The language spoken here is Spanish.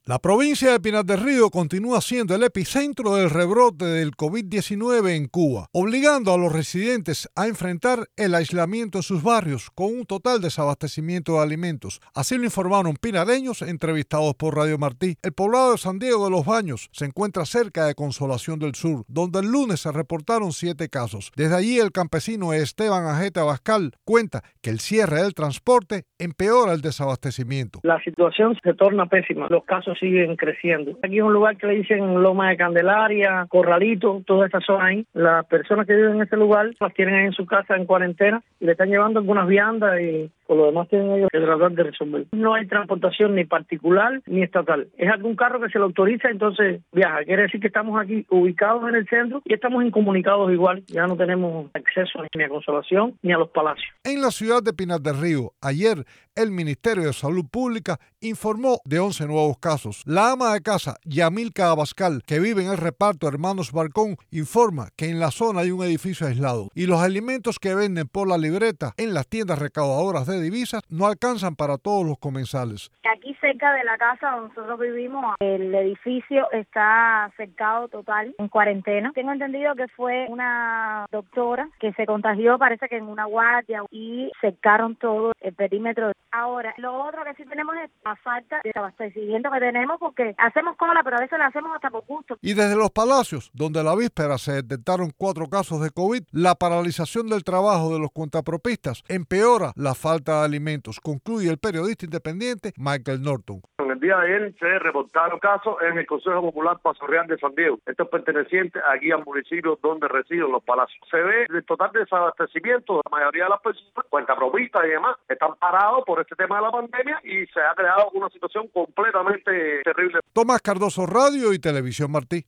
La provincia de Pinar del Río continúa siendo el epicentro del rebrote del COVID-19 en Cuba, obligando a los residentes a enfrentar el aislamiento en sus barrios con un total desabastecimiento de alimentos. Así lo informaron pinareños entrevistados por Radio Martí. El poblado de San Diego de los Baños se encuentra cerca de Consolación del Sur, donde el lunes se reportaron 7 casos. Desde allí el campesino Esteban Ajeta Abascal cuenta que el cierre del transporte empeora el desabastecimiento. La situación se torna pésima, los casos siguen creciendo. Aquí es un lugar que le dicen Loma de Candelaria, Corralito, toda esa zona ahí. Las personas que viven en ese lugar las tienen ahí en su casa en cuarentena y le están llevando algunas viandas y por lo demás tienen ellos que tratar de resolver. No hay transportación ni particular ni estatal. Es algún carro que se le autoriza, entonces viaja. Quiere decir que estamos aquí ubicados en el centro y estamos incomunicados igual. Ya no tenemos acceso ni a Consolación ni a los palacios. En la ciudad de Pinar del Río, ayer el Ministerio de Salud Pública informó de 11 nuevos casos. La ama de casa, Yamilca Abascal, que vive en el reparto Hermanos Barcón, informa que en la zona hay un edificio aislado y los alimentos que venden por la libreta en las tiendas recaudadoras de divisas no alcanzan para todos los comensales. Aquí cerca de la casa donde nosotros vivimos, el edificio está cercado total, en cuarentena. Tengo entendido que fue una doctora que se contagió, parece que en una guardia, y cercaron todo el perímetro. Ahora, lo otro que sí tenemos es la falta de abastecimiento que tenemos, porque hacemos cola, pero a veces la hacemos hasta por gusto. Y desde los palacios, donde la víspera se detectaron 4 casos de COVID, la paralización del trabajo de los cuentapropistas empeora la falta de alimentos, concluye el periodista independiente Michael Norton. En el día de ayer se reportaron casos en el Consejo Popular Paso Real de San Diego. Esto es perteneciente aquí al municipio donde residen los palacios. Se ve el total desabastecimiento. La mayoría de las personas, cuentapropistas y demás, están parados por este tema de la pandemia y se ha creado una situación completamente terrible. Tomás Cardoso, Radio y Televisión Martí.